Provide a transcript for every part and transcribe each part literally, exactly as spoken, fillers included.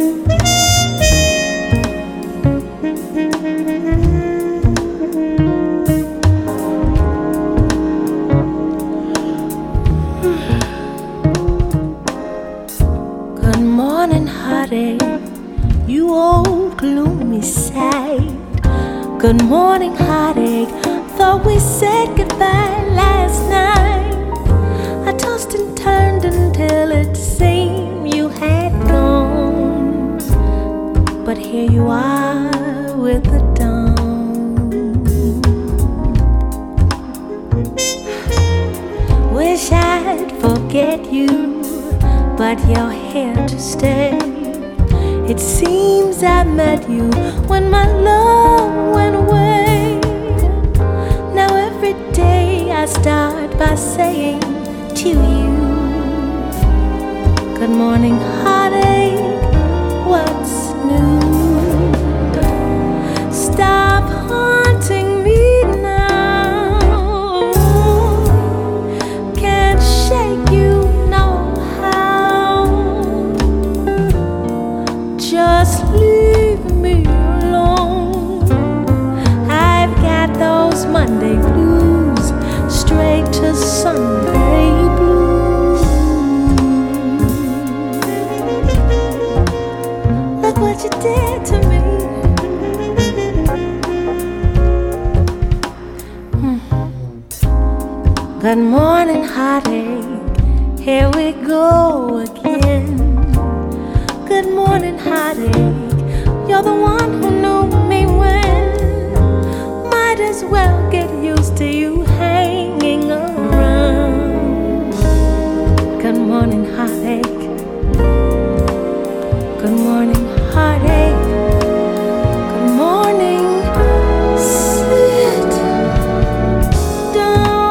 Good morning, heartache, you old gloomy sight. Good morning, heartache, thought we said goodbye last night. I tossed and turned until it seemed you had gone, but here you are with the dawn. Wish I'd forget you, but you're here to stay. It seems I met you when my love went away. Now every day I start by saying to you, good morning, heartache, what's new? Stop haunting me now. Can't shake you, no how. Just leave me alone. I've got those Monday blues, straight to Sunday blues. Look what you did to me. Hmm. Good morning, heartache, here we go again. Good morning, heartache, you're the one who knew me when. Might as well get used to you hanging around. Good morning, heartache. Good morning, heartache. Good morning, sit down.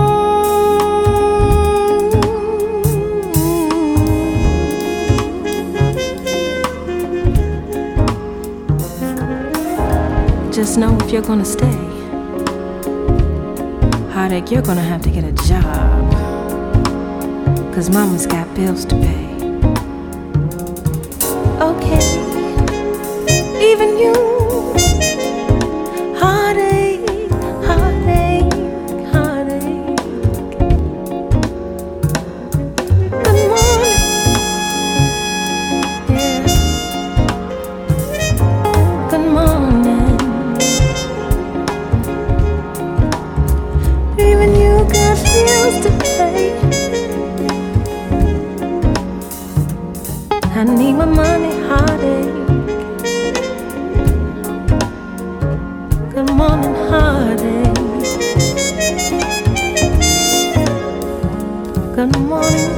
Just know if you're gonna stay, heartache, you're gonna have to get a job, 'cause mama's got bills to pay. Okay, even you, heartache, heartache, heartache. Good morning, yeah. Good morning. Even you got bills to pay. I need my money, heartache. Good morning, heartache. Good morning.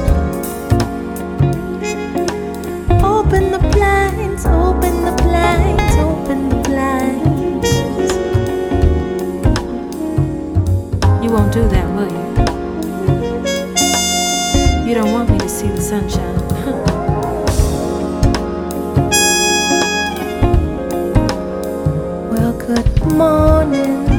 Open the blinds, open the blinds, open the blinds. You won't do that, will you? You don't want me to see the sunshine. Well, good morning.